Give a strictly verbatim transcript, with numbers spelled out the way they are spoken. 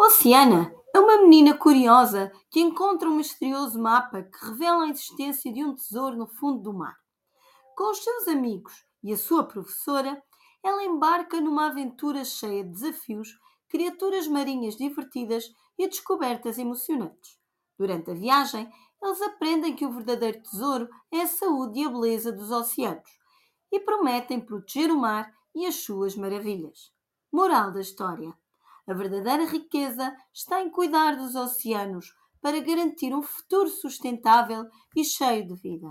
Oceana é uma menina curiosa que encontra um misterioso mapa que revela a existência de um tesouro no fundo do mar. Com os seus amigos e a sua professora, ela embarca numa aventura cheia de desafios, criaturas marinhas divertidas e descobertas emocionantes. Durante a viagem, eles aprendem que o verdadeiro tesouro é a saúde e a beleza dos oceanos e prometem proteger o mar e as suas maravilhas. Moral da história: a verdadeira riqueza está em cuidar dos oceanos para garantir um futuro sustentável e cheio de vida.